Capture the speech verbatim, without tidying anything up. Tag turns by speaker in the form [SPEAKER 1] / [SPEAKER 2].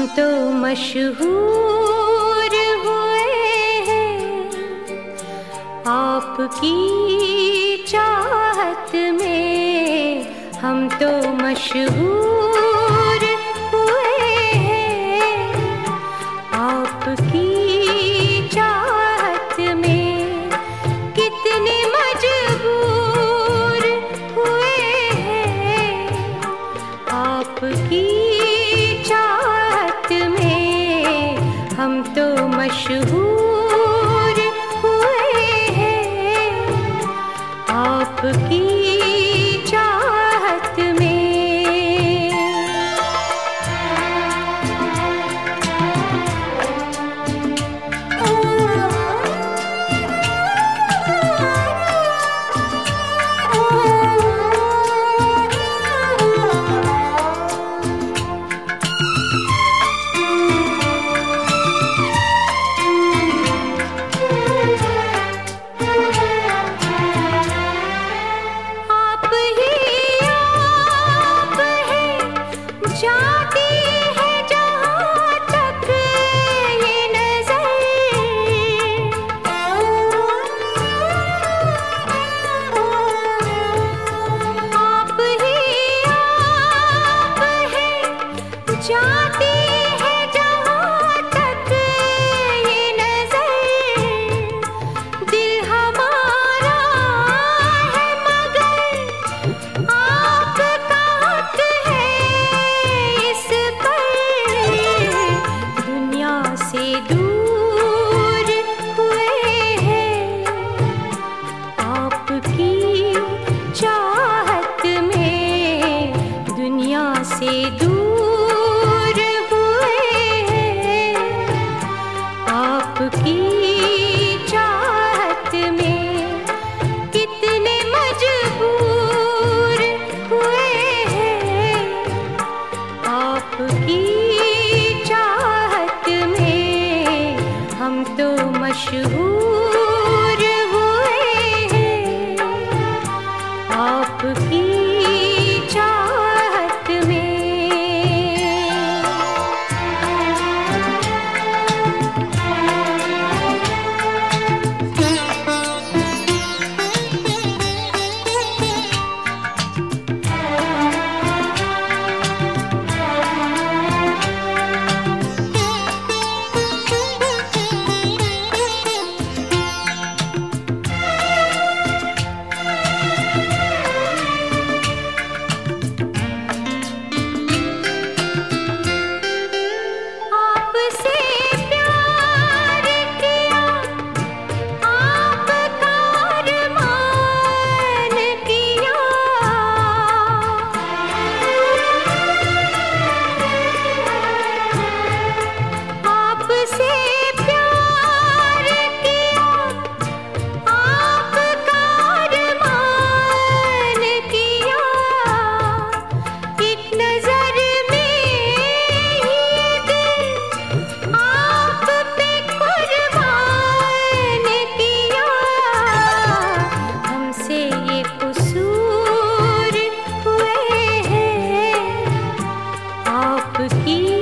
[SPEAKER 1] तो मशहूर हुए हैं आपकी चाहत में, हम तो मशहूर हुए हैं आपकी चाहत में। कितने मजबूर हुए हैं आपकी चाहत में, हम तो मशहूर हुए हैं आपकी चाहत में। जाती है जहाँ तक ये नजर, आप ही आप हैं। जाती है जहाँ तक ये नजर, दिल हमारा है मगर आपका हक है इस पर। दुनिया से दूर हुए हैं आपकी चाहत में, दुनिया से दूर हुए हैं आपकी चाहत में। कितने मजबूर हुए हैं आपकी चाहत में, हम तो मशहूर हुए हैं आपकी चाहत में। आपकी